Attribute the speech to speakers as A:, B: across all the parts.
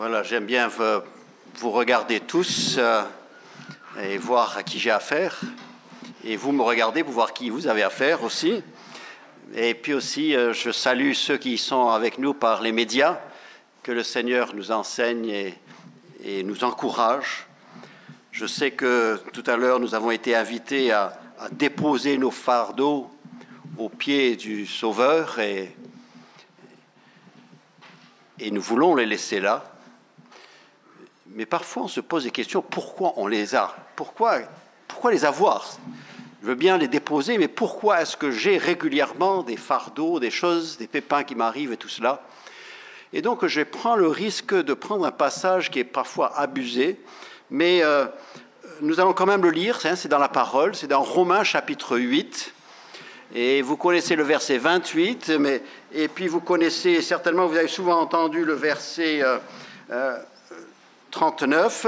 A: Voilà, j'aime bien vous regarder tous et voir à qui j'ai affaire. Et vous me regardez pour voir qui vous avez affaire aussi. Et puis aussi, je salue ceux qui sont avec nous par les médias. Que le Seigneur nous enseigne et nous encourage. Je sais que tout à l'heure, nous avons été invités à déposer nos fardeaux aux pieds du Sauveur et nous voulons les laisser là. Mais parfois, on se pose des questions, pourquoi on les a ? Pourquoi les avoir ? Je veux bien les déposer, mais pourquoi est-ce que j'ai régulièrement des fardeaux, des choses, des pépins qui m'arrivent et tout cela ? Et donc, je prends le risque de prendre un passage qui est parfois abusé, mais nous allons quand même le lire, c'est dans la parole, c'est dans Romains chapitre 8, et vous connaissez le verset 28, et puis vous connaissez certainement, vous avez souvent entendu le verset 39,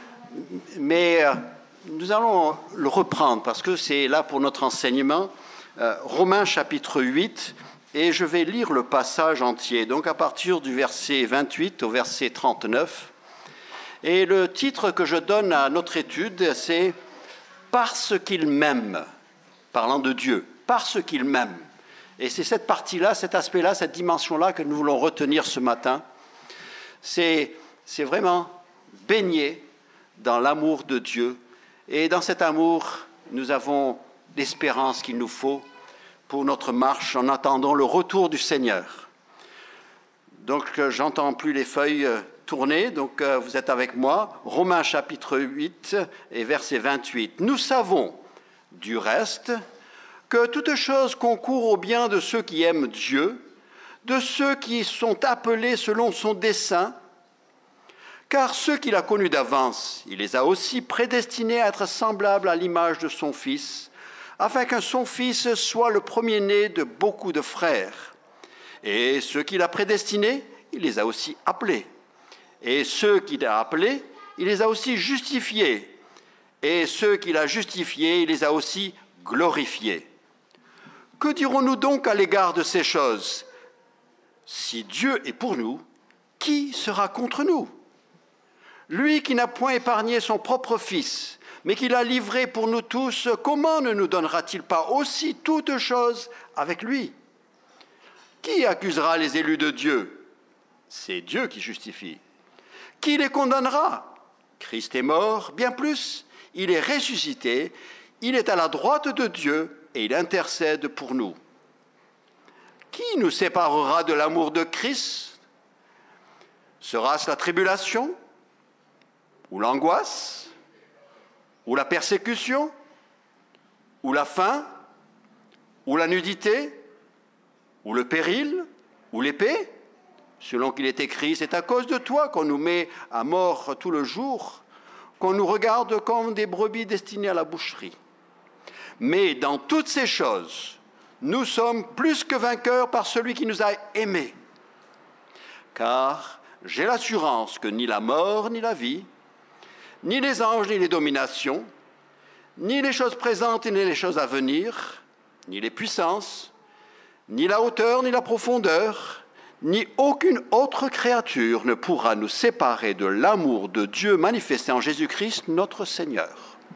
A: mais nous allons le reprendre parce que c'est là pour notre enseignement. Romains chapitre 8, et je vais lire le passage entier, donc à partir du verset 28 au verset 39. Et le titre que je donne à notre étude, c'est « Parce qu'il m'aime », parlant de Dieu, « Parce qu'il m'aime ». Et c'est cette partie-là, cet aspect-là, cette dimension-là que nous voulons retenir ce matin. C'est vraiment baigner dans l'amour de Dieu. Et dans cet amour, nous avons l'espérance qu'il nous faut pour notre marche en attendant le retour du Seigneur. Donc, j'entends plus les feuilles tourner, donc vous êtes avec moi. Romains chapitre 8 et verset 28. « Nous savons, du reste, que toute chose concourt au bien de ceux qui aiment Dieu, de ceux qui sont appelés selon son dessein, car ceux qu'il a connus d'avance, il les a aussi prédestinés à être semblables à l'image de son Fils, afin que son Fils soit le premier-né de beaucoup de frères. Et ceux qu'il a prédestinés, il les a aussi appelés. Et ceux qu'il a appelés, il les a aussi justifiés. Et ceux qu'il a justifiés, il les a aussi glorifiés. Que dirons-nous donc à l'égard de ces choses ? Si Dieu est pour nous, qui sera contre nous ? Lui qui n'a point épargné son propre Fils, mais qui l'a livré pour nous tous, comment ne nous donnera-t-il pas aussi toutes choses avec lui ? Qui accusera les élus de Dieu ? C'est Dieu qui justifie. Qui les condamnera ? Christ est mort, bien plus, il est ressuscité, il est à la droite de Dieu et il intercède pour nous. Qui nous séparera de l'amour de Christ ? Sera-ce la tribulation ? Ou l'angoisse ? Ou la persécution ? Ou la faim ? Ou la nudité ? Ou le péril ? Ou l'épée ? Selon qu'il est écrit, c'est à cause de toi qu'on nous met à mort tout le jour, qu'on nous regarde comme des brebis destinées à la boucherie. Mais dans toutes ces choses, nous sommes plus que vainqueurs par celui qui nous a aimés. Car j'ai l'assurance que ni la mort, ni la vie, ni les anges, ni les dominations, ni les choses présentes, ni les choses à venir, ni les puissances, ni la hauteur, ni la profondeur, ni aucune autre créature ne pourra nous séparer de l'amour de Dieu manifesté en Jésus-Christ, notre Seigneur.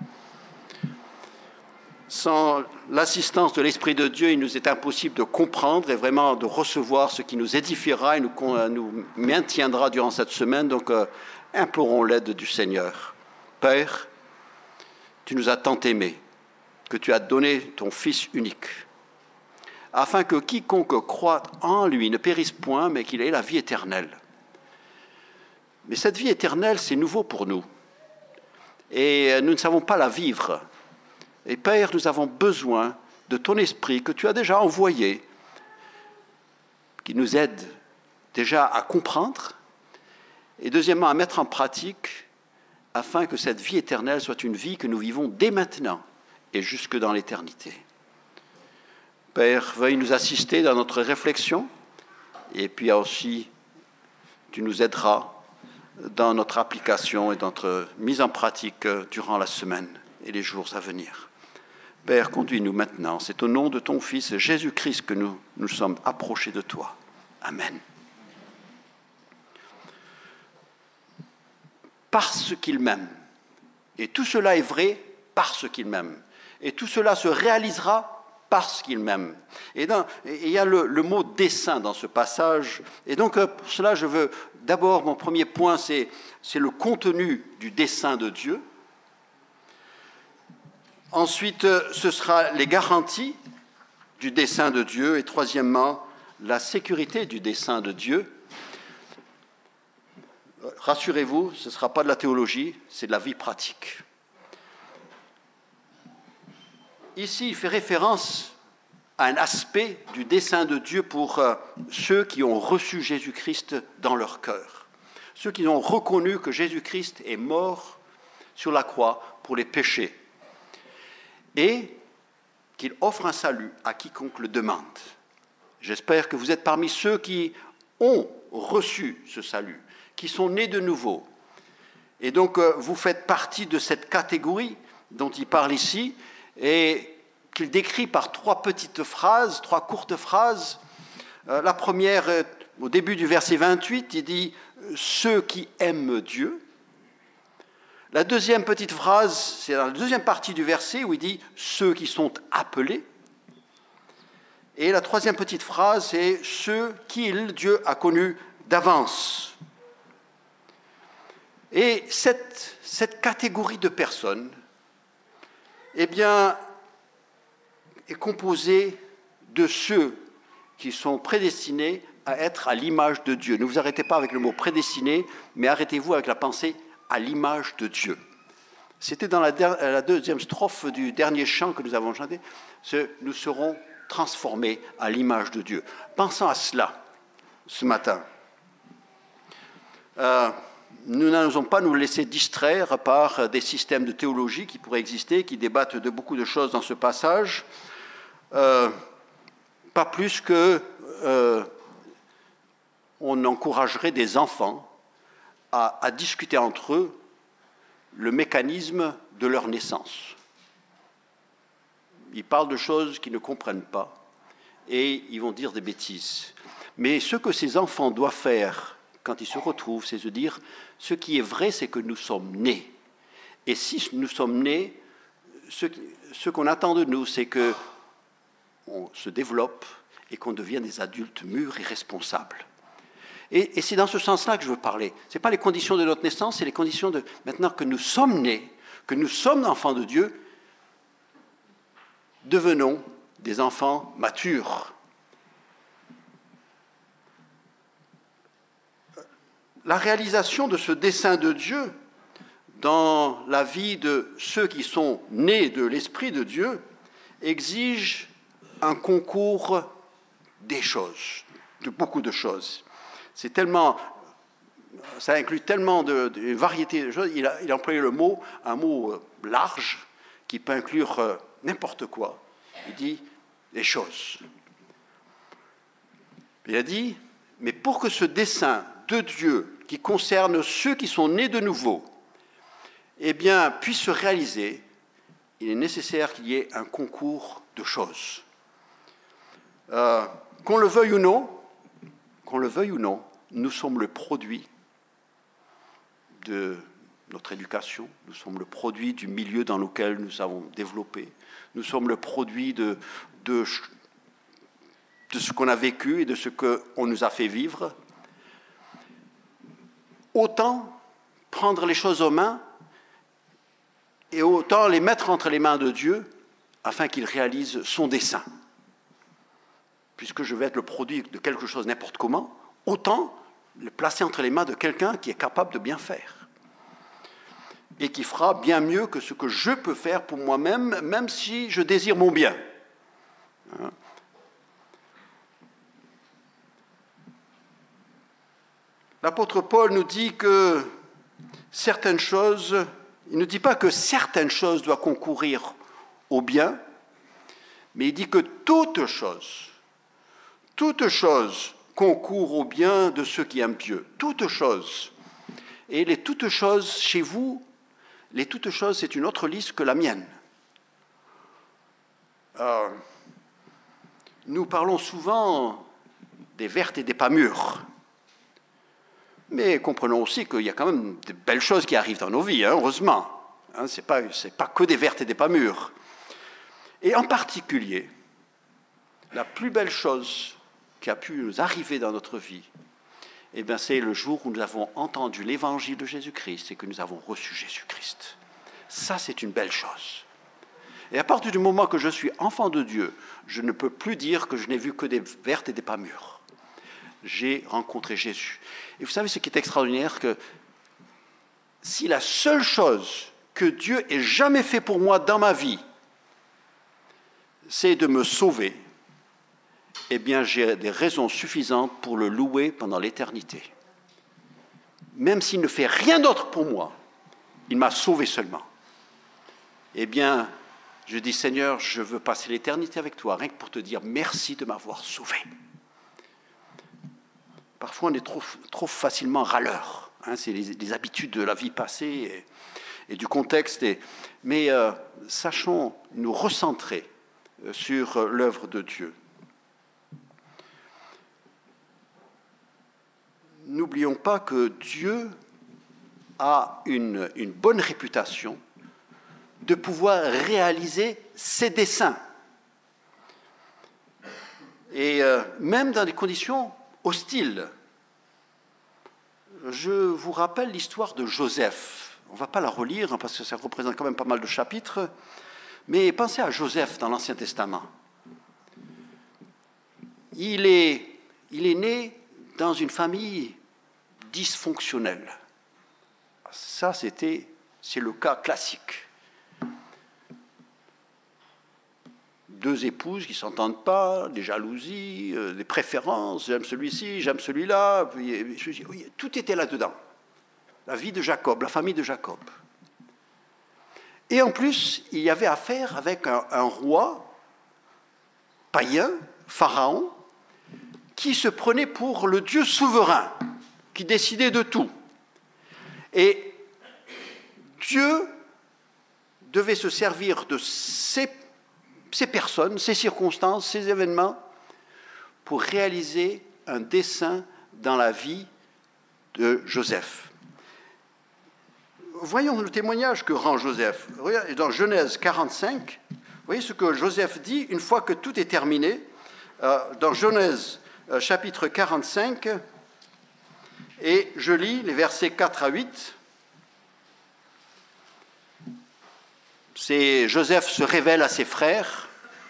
A: Sans l'assistance de l'Esprit de Dieu, il nous est impossible de comprendre et vraiment de recevoir ce qui nous édifiera et nous maintiendra durant cette semaine. Donc, implorons l'aide du Seigneur. Père, tu nous as tant aimés que tu as donné ton Fils unique, afin que quiconque croit en lui ne périsse point, mais qu'il ait la vie éternelle. Mais cette vie éternelle, c'est nouveau pour nous. Et nous ne savons pas la vivre. Et Père, nous avons besoin de ton esprit que tu as déjà envoyé, qui nous aide déjà à comprendre, et deuxièmement à mettre en pratique, afin que cette vie éternelle soit une vie que nous vivons dès maintenant et jusque dans l'éternité. Père, veuille nous assister dans notre réflexion, et puis aussi, tu nous aideras dans notre application et dans notre mise en pratique durant la semaine et les jours à venir. Père, conduis-nous maintenant. C'est au nom de ton Fils Jésus-Christ que nous sommes approchés de toi. Amen. parce qu'il m'aime. Et tout cela est vrai parce qu'il m'aime. Et tout cela se réalisera parce qu'il m'aime. Et il y a le mot dessein dans ce passage. Et donc, pour cela, je veux d'abord, mon premier point, c'est le contenu du dessein de Dieu. Ensuite, ce sera les garanties du dessein de Dieu. Et troisièmement, la sécurité du dessein de Dieu. Rassurez-vous, ce ne sera pas de la théologie, c'est de la vie pratique. Ici, il fait référence à un aspect du dessein de Dieu pour ceux qui ont reçu Jésus-Christ dans leur cœur. Ceux qui ont reconnu que Jésus-Christ est mort sur la croix pour les péchés et qu'il offre un salut à quiconque le demande. J'espère que vous êtes parmi ceux qui ont reçu ce salut, qui sont nés de nouveau. Et donc, vous faites partie de cette catégorie dont il parle ici, et qu'il décrit par trois courtes phrases. La première, au début du verset 28, il dit « ceux qui aiment Dieu ». La deuxième petite phrase, c'est dans la deuxième partie du verset où il dit « ceux qui sont appelés ». Et la troisième petite phrase, c'est « ceux qu'il, Dieu, a connus d'avance ». Et cette catégorie de personnes, eh bien, est composée de ceux qui sont prédestinés à être à l'image de Dieu. Ne vous arrêtez pas avec le mot prédestiné, mais arrêtez-vous avec la pensée à l'image de Dieu. C'était dans la deuxième strophe du dernier chant que nous avons chanté, nous serons transformés à l'image de Dieu. Pensons à cela ce matin. Nous n'allons pas nous laisser distraire par des systèmes de théologie qui pourraient exister, qui débattent de beaucoup de choses dans ce passage, pas plus que on encouragerait des enfants à discuter entre eux le mécanisme de leur naissance. Ils parlent de choses qu'ils ne comprennent pas et ils vont dire des bêtises. Mais ce que ces enfants doivent faire quand ils se retrouvent, c'est se dire, ce qui est vrai, c'est que nous sommes nés. Et si nous sommes nés, ce qu'on attend de nous, c'est qu'on se développe et qu'on devienne des adultes mûrs et responsables. Et c'est dans ce sens-là que je veux parler. Ce n'est pas les conditions de notre naissance, c'est les conditions de maintenant que nous sommes nés, que nous sommes enfants de Dieu, devenons des enfants matures. La réalisation de ce dessein de Dieu dans la vie de ceux qui sont nés de l'Esprit de Dieu exige un concours des choses, de beaucoup de choses. Ça inclut tellement de variétés de choses. Il a employé un mot large qui peut inclure n'importe quoi. Il dit les choses. Il a dit, mais pour que ce dessein de Dieu qui concerne ceux qui sont nés de nouveau, eh bien, puisse se réaliser, il est nécessaire qu'il y ait un concours de choses. Qu'on le veuille ou non, nous sommes le produit de notre éducation, nous sommes le produit du milieu dans lequel nous avons développé, nous sommes le produit de ce qu'on a vécu et de ce qu'on nous a fait vivre. Autant prendre les choses aux mains et autant les mettre entre les mains de Dieu afin qu'il réalise son dessein. Puisque je vais être le produit de quelque chose n'importe comment, autant le placer entre les mains de quelqu'un qui est capable de bien faire et qui fera bien mieux que ce que je peux faire pour moi-même, même si je désire mon bien. L'apôtre Paul nous dit que certaines choses, il ne dit pas que certaines choses doivent concourir au bien, mais il dit que toute chose concourt au bien de ceux qui aiment Dieu. Toutes choses. Et les toutes choses chez vous, les toutes choses, c'est une autre liste que la mienne. Nous parlons souvent des vertes et des pas mûres. Mais comprenons aussi qu'il y a quand même de belles choses qui arrivent dans nos vies, hein, heureusement. Hein, ce n'est pas que des vertes et des pas mûres. Et en particulier, la plus belle chose qui a pu nous arriver dans notre vie, eh bien, c'est le jour où nous avons entendu l'évangile de Jésus-Christ et que nous avons reçu Jésus-Christ. Ça, c'est une belle chose. Et à partir du moment que je suis enfant de Dieu, je ne peux plus dire que je n'ai vu que des vertes et des pas mûres. J'ai rencontré Jésus. Et vous savez ce qui est extraordinaire, que si la seule chose que Dieu ait jamais fait pour moi dans ma vie, c'est de me sauver, eh bien j'ai des raisons suffisantes pour le louer pendant l'éternité. Même s'il ne fait rien d'autre pour moi, il m'a sauvé seulement. Eh bien, je dis, Seigneur, je veux passer l'éternité avec toi, rien que pour te dire merci de m'avoir sauvé. Parfois, on est trop facilement râleur. Hein, c'est les habitudes de la vie passée et du contexte. Mais sachons nous recentrer sur l'œuvre de Dieu. N'oublions pas que Dieu a une bonne réputation de pouvoir réaliser ses desseins. Et même dans des conditions hostiles. Je vous rappelle l'histoire de Joseph. On ne va pas la relire, hein, parce que ça représente quand même pas mal de chapitres, mais pensez à Joseph dans l'Ancien Testament. Il est né dans une famille dysfonctionnelle. Ça, c'est le cas classique. Deux épouses qui ne s'entendent pas, des jalousies, des préférences, j'aime celui-ci, j'aime celui-là. Tout était là-dedans. La vie de Jacob, la famille de Jacob. Et en plus, il y avait affaire avec un roi païen, Pharaon, qui se prenait pour le Dieu souverain, qui décidait de tout. Et Dieu devait se servir de ces personnes, ces circonstances, ces événements, pour réaliser un dessein dans la vie de Joseph. Voyons le témoignage que rend Joseph. Dans Genèse 45, vous voyez ce que Joseph dit une fois que tout est terminé. Dans Genèse chapitre 45, et je lis les versets 4 à 8. Joseph se révèle à ses frères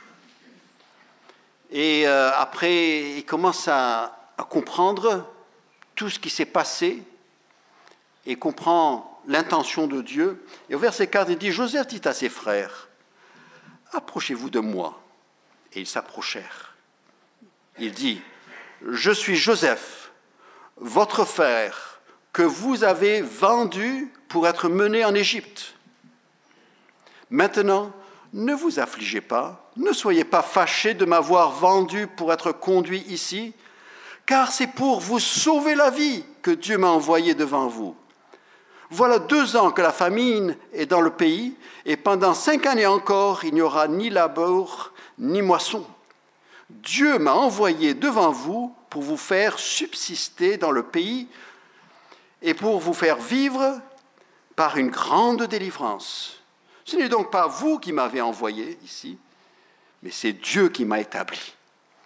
A: et après il commence à comprendre tout ce qui s'est passé et comprend l'intention de Dieu. Et au verset 4, il dit, Joseph dit à ses frères, « Approchez-vous de moi. » Et ils s'approchèrent. Il dit, « Je suis Joseph, votre frère, que vous avez vendu pour être mené en Égypte. Maintenant, ne vous affligez pas, ne soyez pas fâchés de m'avoir vendu pour être conduit ici, car c'est pour vous sauver la vie que Dieu m'a envoyé devant vous. Voilà 2 ans que la famine est dans le pays, et pendant 5 années encore, il n'y aura ni labeur, ni moisson. Dieu m'a envoyé devant vous pour vous faire subsister dans le pays et pour vous faire vivre par une grande délivrance. Ce n'est donc pas vous qui m'avez envoyé ici, mais c'est Dieu qui m'a établi. »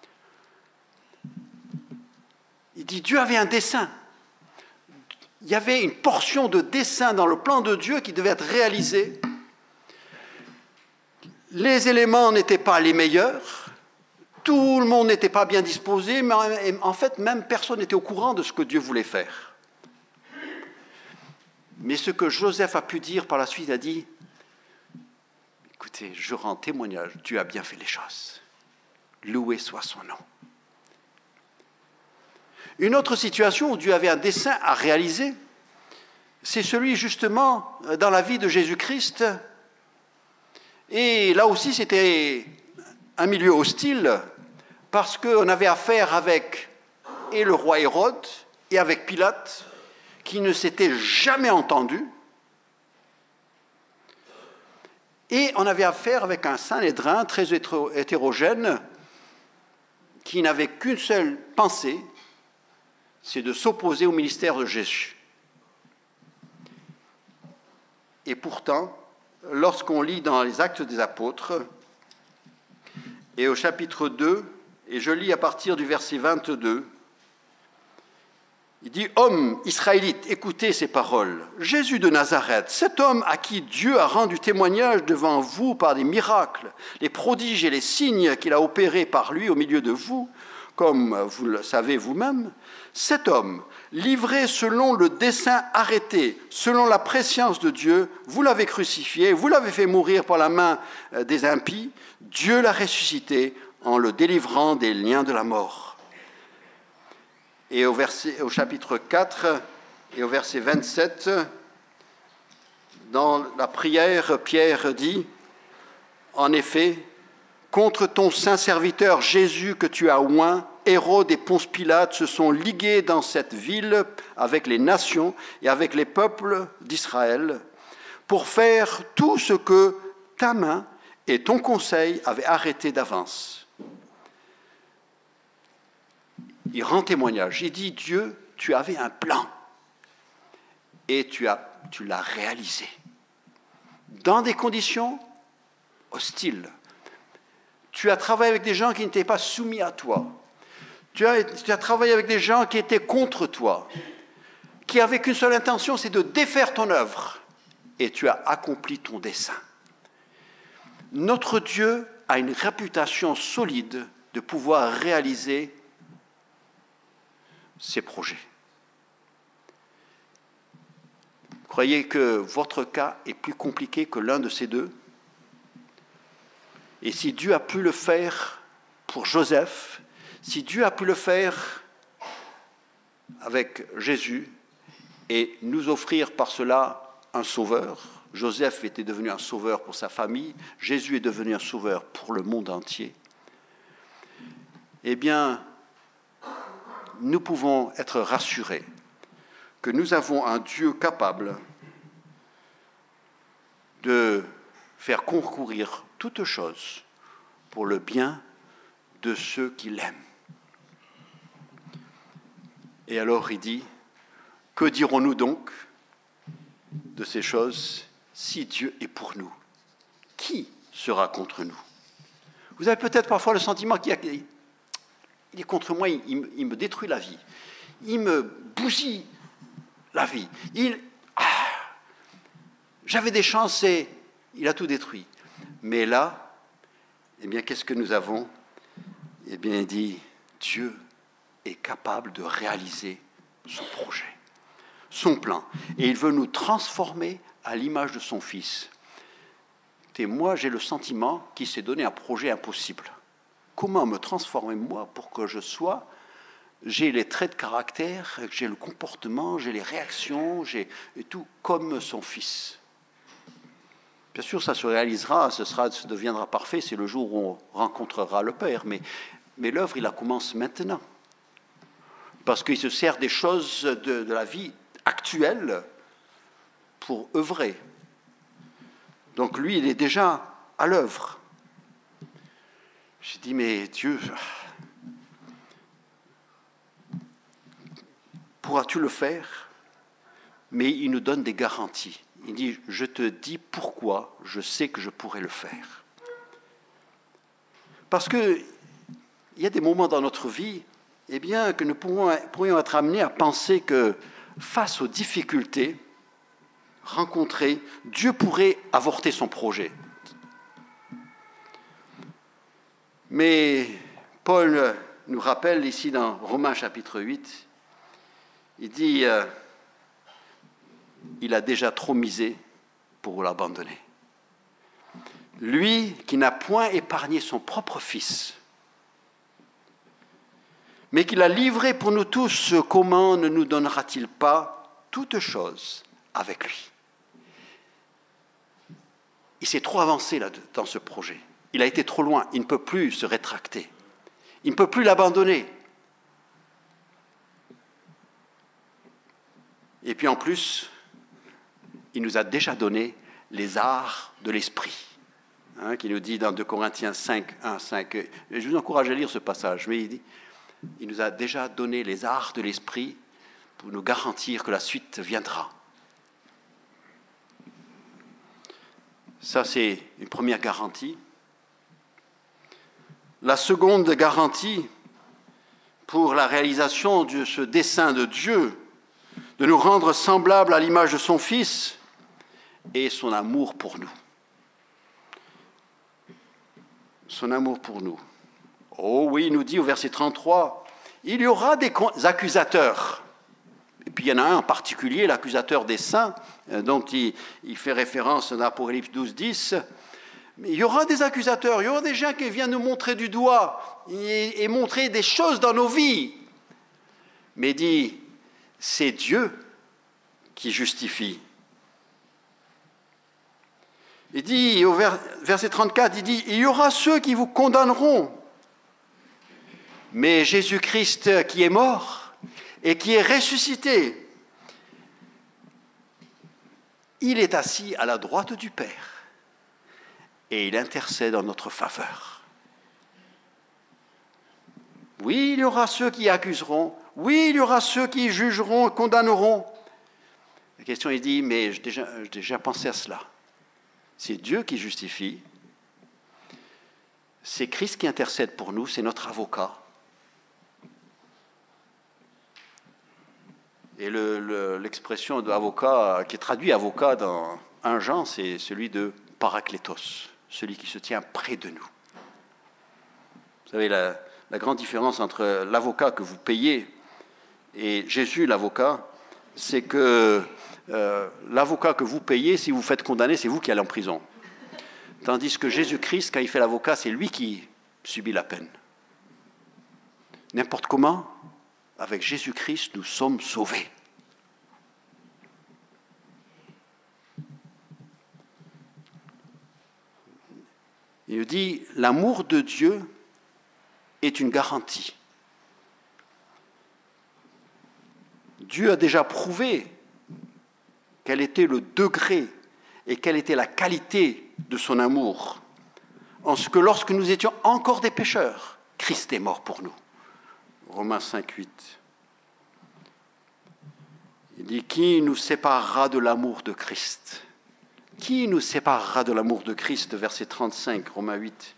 A: Il dit, Dieu avait un dessein. Il y avait une portion de dessein dans le plan de Dieu qui devait être réalisée. Les éléments n'étaient pas les meilleurs. Tout le monde n'était pas bien disposé, mais en fait, même personne n'était au courant de ce que Dieu voulait faire. Mais ce que Joseph a pu dire par la suite, il a dit, « Écoutez, je rends témoignage, Dieu a bien fait les choses. Loué soit son nom. » Une autre situation où Dieu avait un dessein à réaliser, c'est celui justement dans la vie de Jésus-Christ. Et là aussi, c'était un milieu hostile, parce qu'on avait affaire avec et le roi Hérode et avec Pilate, qui ne s'étaient jamais entendus. Et on avait affaire avec un Sanhédrin très hétérogène, qui n'avait qu'une seule pensée, c'est de s'opposer au ministère de Jésus. Et pourtant, lorsqu'on lit dans les Actes des Apôtres, et au chapitre 2, et je lis à partir du verset 22, il dit « Hommes israélites, écoutez ces paroles. Jésus de Nazareth, cet homme à qui Dieu a rendu témoignage devant vous par des miracles, les prodiges et les signes qu'il a opérés par lui au milieu de vous, comme vous le savez vous-même, cet homme, livré selon le dessein arrêté, selon la prescience de Dieu, vous l'avez crucifié, vous l'avez fait mourir par la main des impies, Dieu l'a ressuscité en le délivrant des liens de la mort. » Et au chapitre 4 et au verset 27, dans la prière, Pierre dit « En effet, contre ton saint serviteur Jésus que tu as oint, Hérode et Ponce Pilate se sont ligués dans cette ville avec les nations et avec les peuples d'Israël pour faire tout ce que ta main et ton conseil avaient arrêté d'avance. » Il rend témoignage. Il dit, Dieu, tu avais un plan et tu l'as réalisé dans des conditions hostiles. Tu as travaillé avec des gens qui n'étaient pas soumis à toi. Tu as travaillé avec des gens qui étaient contre toi, qui n'avaient qu'une seule intention, c'est de défaire ton œuvre. Et tu as accompli ton dessein. Notre Dieu a une réputation solide de pouvoir réaliser ses projets. Croyez que votre cas est plus compliqué que l'un de ces deux? Et si Dieu a pu le faire pour Joseph, si Dieu a pu le faire avec Jésus et nous offrir par cela un sauveur, Joseph était devenu un sauveur pour sa famille, Jésus est devenu un sauveur pour le monde entier, eh bien, nous pouvons être rassurés que nous avons un Dieu capable de faire concourir toutes choses pour le bien de ceux qui l'aiment. Et alors il dit, que dirons-nous donc de ces choses si Dieu est pour nous? Qui sera contre nous? Vous avez peut-être parfois le sentiment qu'il est contre moi, il me détruit la vie, il me bousille la vie, j'avais des chances et il a tout détruit. Mais là, eh bien, qu'est-ce que nous avons? Eh bien, il dit, Dieu est capable de réaliser son projet, son plan, et il veut nous transformer à l'image de son Fils. Et moi, j'ai le sentiment qu'il s'est donné un projet impossible. Comment me transformer, moi, pour que j'ai les traits de caractère, j'ai le comportement, j'ai les réactions, j'ai tout comme son Fils. Bien sûr, ça se réalisera, ça deviendra parfait, c'est le jour où on rencontrera le Père, mais l'œuvre, il la commence maintenant. Parce qu'il se sert des choses de la vie actuelle pour œuvrer. Donc lui, il est déjà à l'œuvre. J'ai dit, mais Dieu, pourras-tu le faire? Mais il nous donne des garanties. Il dit, je te dis pourquoi je sais que je pourrai le faire. Parce qu'il y a des moments dans notre vie, eh bien, que nous pourrions être amenés à penser que face aux difficultés rencontrées, Dieu pourrait avorter son projet. Mais Paul nous rappelle ici dans Romains chapitre 8, il dit, il a déjà trop misé pour l'abandonner. Lui qui n'a point épargné son propre Fils, mais qui l'a livré pour nous tous, comment ne nous donnera-t-il pas toutes choses avec lui? Il s'est trop avancé là, dans ce projet. Il a été trop loin. Il ne peut plus se rétracter. Il ne peut plus l'abandonner. Et puis en plus, il nous a déjà donné les arts de l'esprit, qui nous dit dans 2 Corinthiens 5, 1, 5. Je vous encourage à lire ce passage, mais il dit, Il nous a déjà donné les arts de l'esprit pour nous garantir que la suite viendra. Ça, c'est une première garantie. La seconde garantie pour la réalisation de ce dessein de Dieu, de nous rendre semblables à l'image de son Fils, est son amour pour nous. Son amour pour nous. Oh oui, il nous dit au verset 33, il y aura des accusateurs. Et puis il y en a un en particulier, l'accusateur des saints, dont il fait référence dans Apocalypse 12, 10. Mais il y aura des accusateurs, il y aura des gens qui viennent nous montrer du doigt et montrer des choses dans nos vies. Mais il dit, c'est Dieu qui justifie. Il dit, au verset 34, il dit, il y aura ceux qui vous condamneront. Mais Jésus-Christ qui est mort et qui est ressuscité, il est assis à la droite du Père et il intercède en notre faveur. Oui, il y aura ceux qui accuseront, oui, il y aura ceux qui jugeront, condamneront. La question est dit, mais j'ai déjà pensé à cela. C'est Dieu qui justifie, c'est Christ qui intercède pour nous, c'est notre avocat. Et l'expression d'avocat, qui est traduit avocat dans 1 Jean, c'est celui de paraklétos, celui qui se tient près de nous. Vous savez, la grande différence entre l'avocat que vous payez et Jésus, l'avocat, c'est que l'avocat que vous payez, si vous faites condamner, c'est vous qui allez en prison. Tandis que Jésus-Christ, quand il fait l'avocat, c'est lui qui subit la peine. N'importe comment, avec Jésus-Christ, nous sommes sauvés. Il dit, l'amour de Dieu est une garantie. Dieu a déjà prouvé quel était le degré et quelle était la qualité de son amour, en ce que lorsque nous étions encore des pécheurs, Christ est mort pour nous. Romains 5, 8. Il dit, qui nous séparera de l'amour de Christ ? Qui nous séparera de l'amour de Christ ? Verset 35, Romains 8.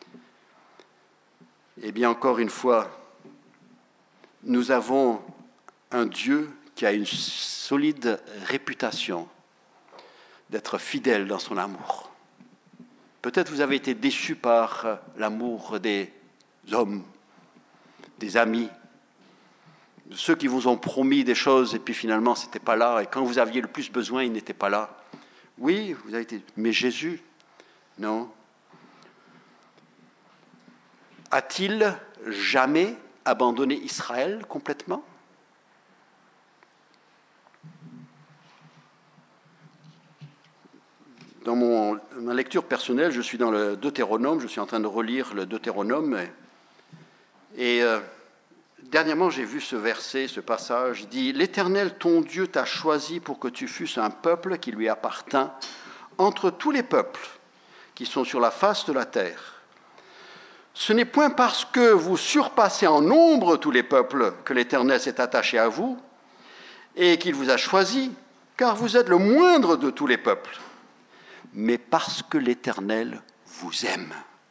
A: Eh bien, encore une fois, nous avons un Dieu qui a une solide réputation d'être fidèle dans son amour. Peut-être vous avez été déçus par l'amour des hommes, des amis, de ceux qui vous ont promis des choses et puis finalement ce n'était pas là, et quand vous aviez le plus besoin, ils n'étaient pas là. Oui, vous avez été... Mais Jésus, non. A-t-il jamais abandonné Israël complètement ? Dans ma lecture personnelle, je suis dans le Deutéronome, je suis en train de relire le Deutéronome, et dernièrement j'ai vu ce verset, ce passage, il dit « L'Éternel, ton Dieu, t'a choisi pour que tu fusses un peuple qui lui appartint entre tous les peuples qui sont sur la face de la terre. Ce n'est point parce que vous surpassez en nombre tous les peuples que l'Éternel s'est attaché à vous et qu'il vous a choisi, car vous êtes le moindre de tous les peuples. Mais parce que l'Éternel vous aime. »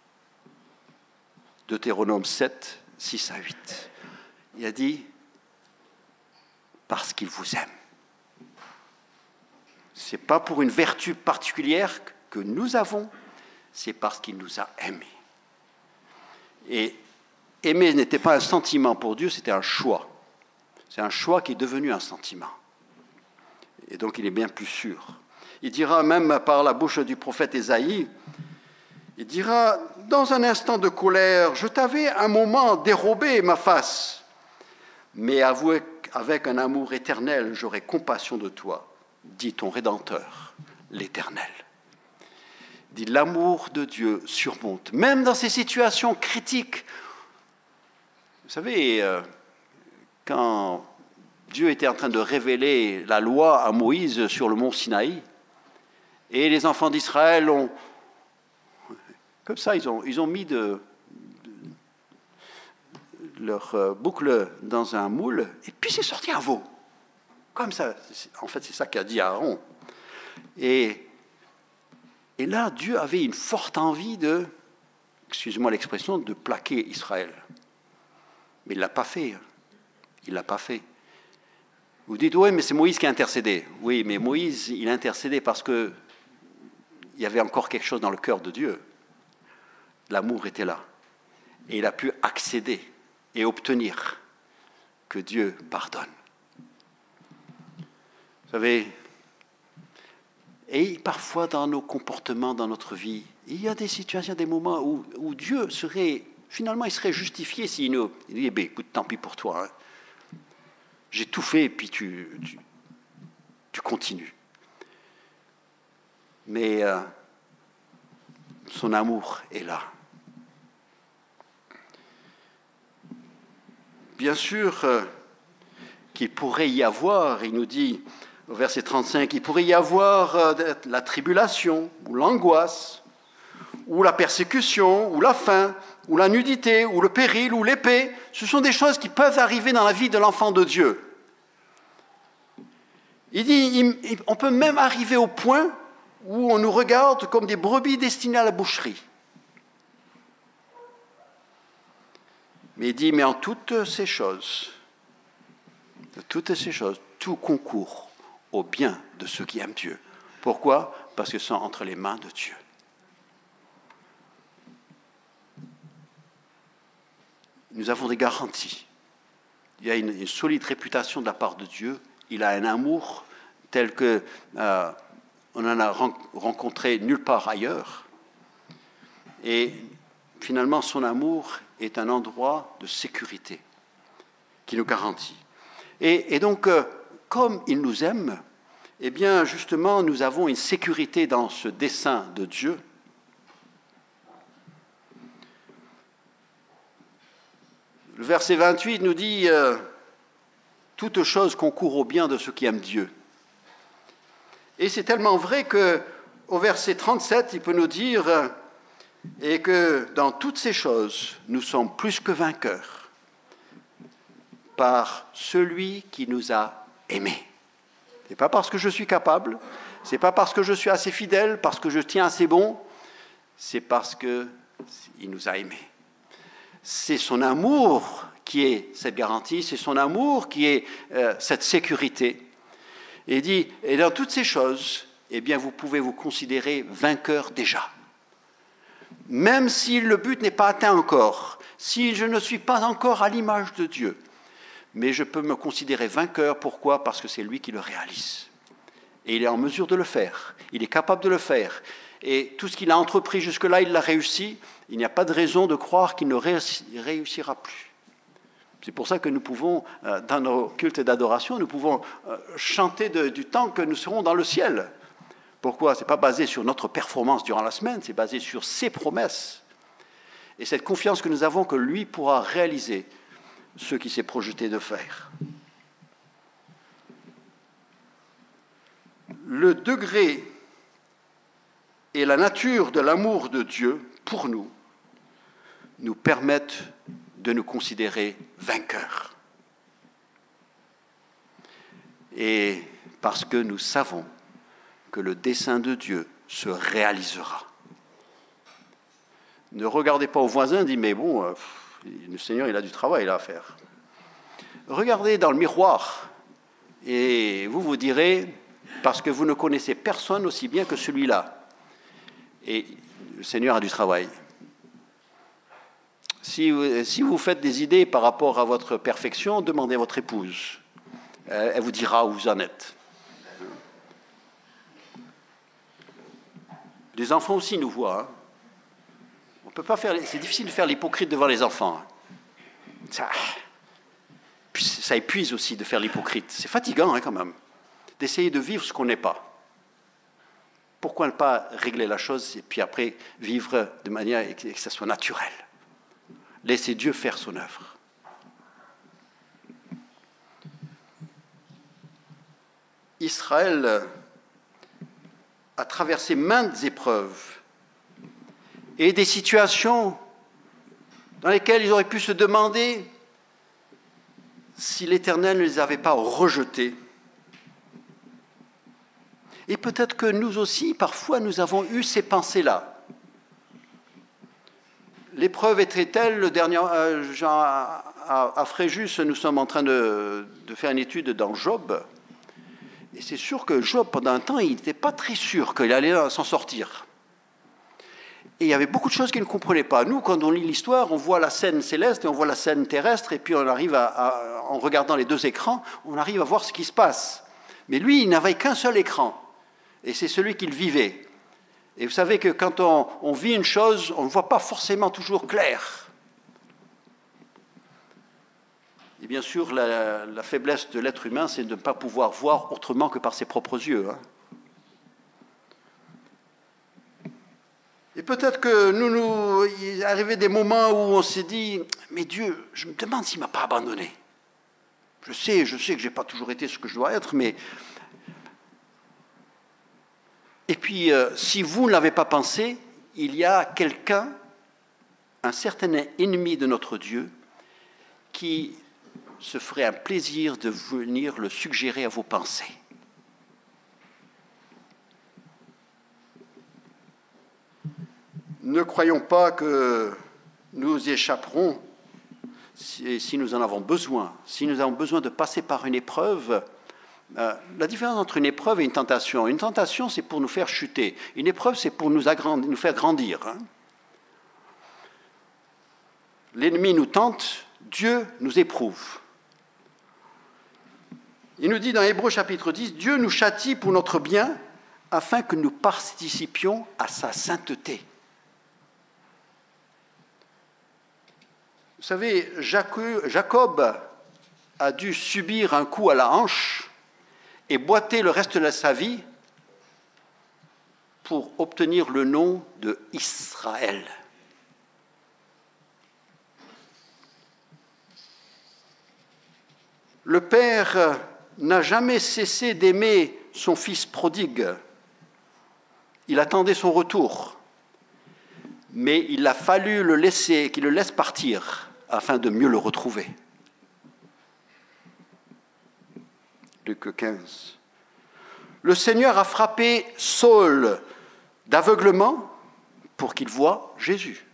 A: Deutéronome 7, 6 à 8. Il a dit, parce qu'il vous aime. Ce n'est pas pour une vertu particulière que nous avons, c'est parce qu'il nous a aimés. Et aimer n'était pas un sentiment pour Dieu, c'était un choix. C'est un choix qui est devenu un sentiment. Et donc il est bien plus sûr. Il dira même par la bouche du prophète Ésaïe, il dira, dans un instant de colère, je t'avais un moment dérobé ma face, mais avouez avec un amour éternel, j'aurai compassion de toi, dit ton Rédempteur, l'Éternel. Dit, l'amour de Dieu surmonte, même dans ces situations critiques. Vous savez, quand Dieu était en train de révéler la loi à Moïse sur le mont Sinaï, et les enfants d'Israël ont, comme ça, ils ont mis leur boucle dans un moule, et puis c'est sorti un veau. Comme ça. En fait, c'est ça qu'a dit Aaron. Et là, Dieu avait une forte envie de, excusez-moi l'expression, de plaquer Israël. Mais il ne l'a pas fait. Il ne l'a pas fait. Vous dites, oui, mais c'est Moïse qui a intercédé. Oui, mais Moïse, il a intercédé parce qu'il y avait encore quelque chose dans le cœur de Dieu. L'amour était là. Et il a pu accéder et obtenir que Dieu pardonne. Vous savez, et parfois dans nos comportements, dans notre vie, il y a des situations, des moments où Dieu serait, finalement, il serait justifié s'il nous dit, écoute, tant pis pour toi, hein. J'ai tout fait et puis tu continues. Mais son amour est là. Bien sûr qu'il pourrait y avoir, il nous dit au verset 35, il pourrait y avoir la tribulation ou l'angoisse ou la persécution ou la faim ou la nudité ou le péril ou l'épée. Ce sont des choses qui peuvent arriver dans la vie de l'enfant de Dieu. Il dit, on peut même arriver au point où on nous regarde comme des brebis destinées à la boucherie. Mais il dit, mais en toutes ces choses, tout concourt au bien de ceux qui aiment Dieu. Pourquoi ? Parce que ce sont entre les mains de Dieu. Nous avons des garanties. Il y a une solide réputation de la part de Dieu. Il a un amour tel que on en a rencontré nulle part ailleurs. Et finalement, son amour est un endroit de sécurité qui nous garantit. Et donc, comme il nous aime, eh bien, justement, nous avons une sécurité dans ce dessein de Dieu. Le verset 28 nous dit « Toute chose concourt au bien de ceux qui aiment Dieu ». Et c'est tellement vrai qu'au verset 37, il peut nous dire « Et que dans toutes ces choses, nous sommes plus que vainqueurs par celui qui nous a aimés. » Ce n'est pas parce que je suis capable, ce n'est pas parce que je suis assez fidèle, parce que je tiens assez bon, c'est parce qu'il nous a aimés. C'est son amour qui est cette garantie, c'est son amour qui est cette sécurité. Et il dit, et dans toutes ces choses, eh bien, vous pouvez vous considérer vainqueur déjà. Même si le but n'est pas atteint encore, si je ne suis pas encore à l'image de Dieu, mais je peux me considérer vainqueur. Pourquoi ? Parce que c'est lui qui le réalise. Et il est en mesure de le faire. Il est capable de le faire. Et tout ce qu'il a entrepris jusque-là, il l'a réussi. Il n'y a pas de raison de croire qu'il ne réussira plus. C'est pour ça que nous pouvons, dans nos cultes d'adoration, nous pouvons chanter du temps que nous serons dans le ciel. Pourquoi ? Ce n'est pas basé sur notre performance durant la semaine, c'est basé sur ses promesses. Et cette confiance que nous avons que lui pourra réaliser ce qu'il s'est projeté de faire. Le degré et la nature de l'amour de Dieu pour nous permettent de nous considérer vainqueurs. Et parce que nous savons que le dessein de Dieu se réalisera. Ne regardez pas au voisin, dites, mais bon, le Seigneur, il a du travail là à faire. Regardez dans le miroir et vous vous direz, parce que vous ne connaissez personne aussi bien que celui-là. Et le Seigneur a du travail. Si vous faites des idées par rapport à votre perfection, demandez à votre épouse. Elle vous dira où vous en êtes. Les enfants aussi nous voient. Hein. On peut pas faire. C'est difficile de faire l'hypocrite devant les enfants. Ça épuise aussi de faire l'hypocrite. C'est fatigant hein, quand même, d'essayer de vivre ce qu'on n'est pas. Pourquoi ne pas régler la chose et puis après vivre de manière que ça soit naturel ? Laissez Dieu faire son œuvre. Israël a traversé maintes épreuves et des situations dans lesquelles ils auraient pu se demander si l'Éternel ne les avait pas rejetés. Et peut-être que nous aussi, parfois, nous avons eu ces pensées-là. L'épreuve était telle, le dernier, à Fréjus, nous sommes en train de faire une étude dans Job. Et c'est sûr que Job, pendant un temps, il n'était pas très sûr qu'il allait s'en sortir. Et il y avait beaucoup de choses qu'il ne comprenait pas. Nous, quand on lit l'histoire, on voit la scène céleste et on voit la scène terrestre, et puis on arrive en regardant les deux écrans, on arrive à voir ce qui se passe. Mais lui, il n'avait qu'un seul écran, et c'est celui qu'il vivait. Et vous savez que quand on vit une chose, on ne voit pas forcément toujours clair. Et bien sûr, la faiblesse de l'être humain, c'est de ne pas pouvoir voir autrement que par ses propres yeux. Et peut-être que il est arrivé des moments où on s'est dit, mais Dieu, je me demande s'il ne m'a pas abandonné. Je sais que je n'ai pas toujours été ce que je dois être, mais... Et puis, si vous ne l'avez pas pensé, il y a quelqu'un, un certain ennemi de notre Dieu, qui se ferait un plaisir de venir le suggérer à vos pensées. Ne croyons pas que nous échapperons si nous en avons besoin. Si nous avons besoin de passer par une épreuve, la différence entre une épreuve et une tentation, c'est pour nous faire chuter. Une épreuve, c'est pour nous faire grandir. L'ennemi nous tente, Dieu nous éprouve. Il nous dit dans Hébreux chapitre 10, Dieu nous châtie pour notre bien, afin que nous participions à sa sainteté. Vous savez, Jacob a dû subir un coup à la hanche et boiter le reste de sa vie pour obtenir le nom de Israël. Le Père n'a jamais cessé d'aimer son fils prodigue. Il attendait son retour, mais il a fallu qu'il le laisse partir afin de mieux le retrouver. Luc 15. Le Seigneur a frappé Saul d'aveuglement pour qu'il voie Jésus.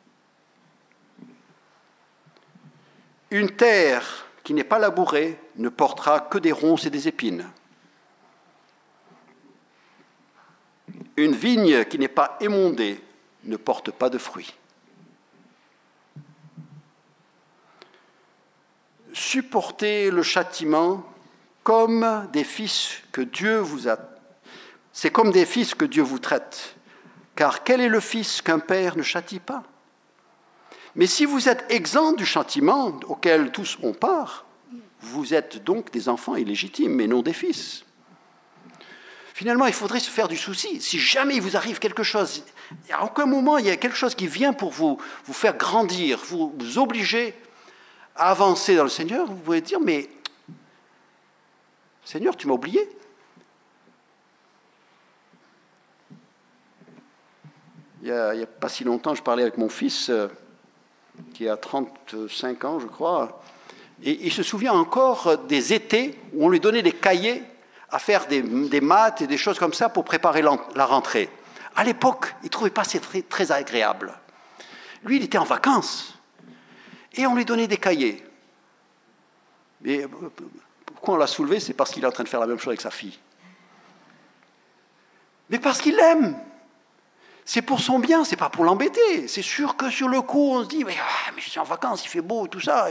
A: Une terre qui n'est pas labourée ne portera que des ronces et des épines. Une vigne qui n'est pas émondée ne porte pas de fruits. Supportez le châtiment comme des fils que Dieu vous a. C'est comme des fils que Dieu vous traite. Car quel est le fils qu'un père ne châtie pas? Mais si vous êtes exempts du châtiment auquel tous ont part, vous êtes donc des enfants illégitimes, mais non des fils. Finalement, il faudrait se faire du souci. Si jamais il vous arrive quelque chose, à aucun moment il y a quelque chose qui vient pour vous faire grandir, vous obliger à avancer dans le Seigneur, vous pouvez dire, mais Seigneur, tu m'as oublié. Il n'y a pas si longtemps, je parlais avec mon fils, qui a 35 ans, je crois, et il se souvient encore des étés où on lui donnait des cahiers à faire des maths et des choses comme ça pour préparer la rentrée. À l'époque, il ne trouvait pas ça très, très agréable. Lui, il était en vacances, et on lui donnait des cahiers. Mais pourquoi on l'a soulevé? C'est parce qu'il est en train de faire la même chose avec sa fille. Mais parce qu'il l'aime. C'est pour son bien, c'est pas pour l'embêter. C'est sûr que sur le coup, on se dit, mais je suis en vacances, il fait beau, tout ça.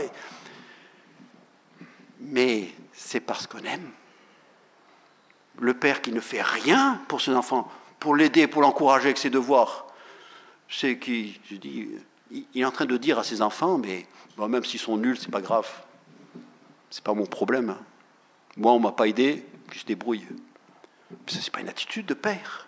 A: Mais c'est parce qu'on aime. Le père qui ne fait rien pour son enfant, pour l'aider, pour l'encourager avec ses devoirs, c'est qu'il est en train de dire à ses enfants, mais bon, même s'ils sont nuls, c'est pas grave. C'est pas mon problème. Moi, on m'a pas aidé, puis je débrouille. Ça, c'est pas une attitude de père.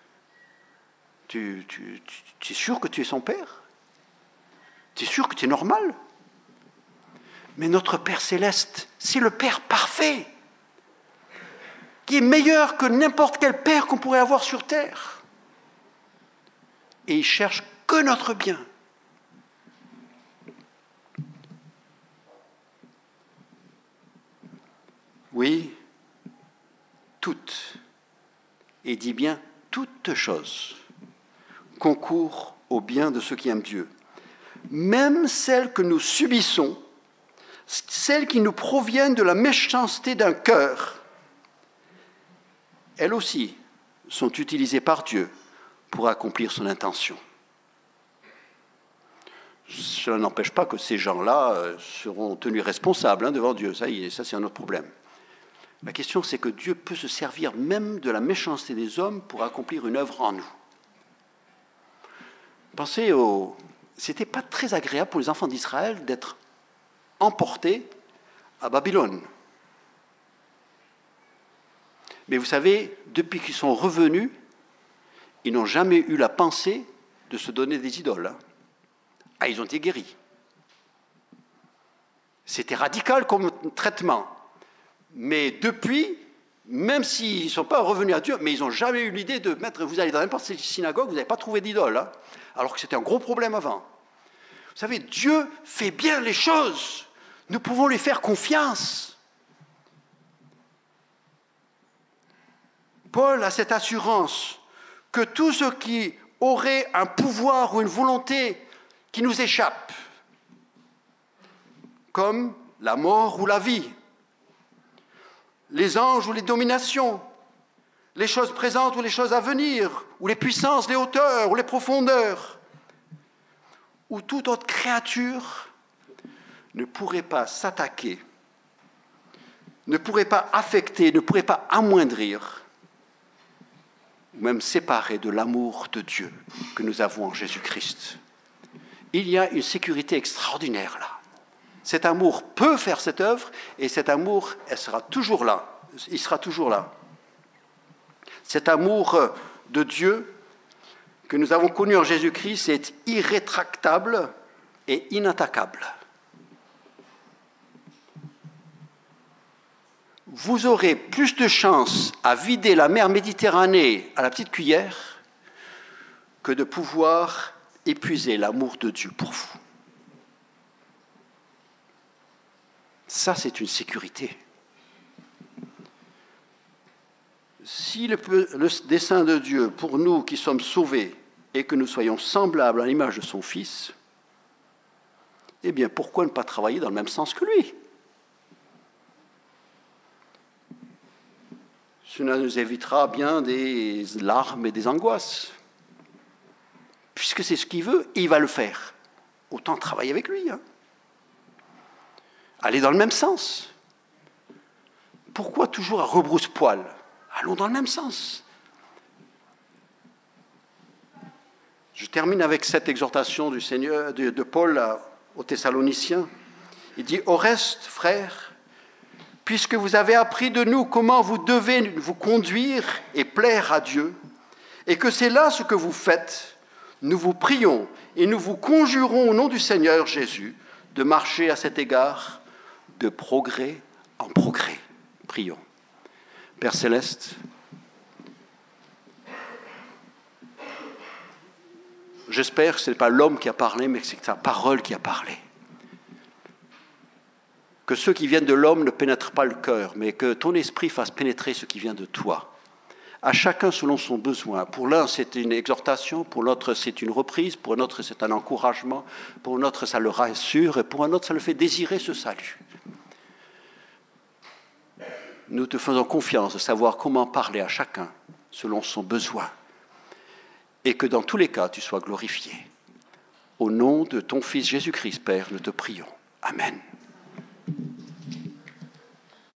A: Tu es sûr que tu es son père? Tu es sûr que tu es normal? Mais notre Père céleste, c'est le Père parfait, qui est meilleur que n'importe quel père qu'on pourrait avoir sur terre. Et il cherche que notre bien. Oui, toutes, et dit bien toutes choses, concourent au bien de ceux qui aiment Dieu. Même celles que nous subissons, celles qui nous proviennent de la méchanceté d'un cœur, elles aussi sont utilisées par Dieu pour accomplir son intention. Cela n'empêche pas que ces gens-là seront tenus responsables devant Dieu. Ça c'est un autre problème. La question, c'est que Dieu peut se servir même de la méchanceté des hommes pour accomplir une œuvre en nous. Pensez C'était pas très agréable pour les enfants d'Israël d'être emportés à Babylone. Mais vous savez, depuis qu'ils sont revenus, ils n'ont jamais eu la pensée de se donner des idoles. Ah, ils ont été guéris. C'était radical comme traitement. Mais depuis, même s'ils ne sont pas revenus à Dieu, mais ils n'ont jamais eu l'idée de mettre... Vous allez dans n'importe quelle synagogue, vous n'avez pas trouvé d'idole, alors que c'était un gros problème avant. Vous savez, Dieu fait bien les choses. Nous pouvons lui faire confiance. Paul a cette assurance que tout ce qui aurait un pouvoir ou une volonté qui nous échappe, comme la mort ou la vie, les anges ou les dominations, les choses présentes ou les choses à venir, ou les puissances, les hauteurs ou les profondeurs, ou toute autre créature ne pourrait pas s'attaquer, ne pourrait pas affecter, ne pourrait pas amoindrir, ou même séparer de l'amour de Dieu que nous avons en Jésus-Christ. Il y a une sécurité extraordinaire là. Cet amour peut faire cette œuvre, et cet amour, elle sera toujours là. Il sera toujours là. Cet amour de Dieu que nous avons connu en Jésus-Christ est irrétractable et inattaquable. Vous aurez plus de chances à vider la mer Méditerranée à la petite cuillère que de pouvoir épuiser l'amour de Dieu pour vous. Ça, c'est une sécurité. Si le dessein de Dieu pour nous qui sommes sauvés est que nous soyons semblables à l'image de son Fils, eh bien, pourquoi ne pas travailler dans le même sens que lui ? Cela nous évitera bien des larmes et des angoisses. Puisque c'est ce qu'il veut, il va le faire. Autant travailler avec lui. Aller dans le même sens. Pourquoi toujours à rebrousse-poil ? Allons dans le même sens. Je termine avec cette exhortation du Seigneur, de Paul aux Thessaloniciens. Il dit « Au reste, frères, puisque vous avez appris de nous comment vous devez vous conduire et plaire à Dieu, et que c'est là ce que vous faites, nous vous prions et nous vous conjurons au nom du Seigneur Jésus de marcher à cet égard de progrès en progrès. » Prions. Père Céleste, j'espère que ce n'est pas l'homme qui a parlé, mais que c'est ta parole qui a parlé. Que ceux qui viennent de l'homme ne pénètrent pas le cœur, mais que ton esprit fasse pénétrer ce qui vient de toi. À chacun selon son besoin. Pour l'un, c'est une exhortation, pour l'autre, c'est une reprise, pour un autre, c'est un encouragement, pour un autre, ça le rassure, et pour un autre, ça le fait désirer ce salut. Nous te faisons confiance de savoir comment parler à chacun selon son besoin, et que dans tous les cas, tu sois glorifié. Au nom de ton Fils Jésus-Christ, Père, nous te prions. Amen.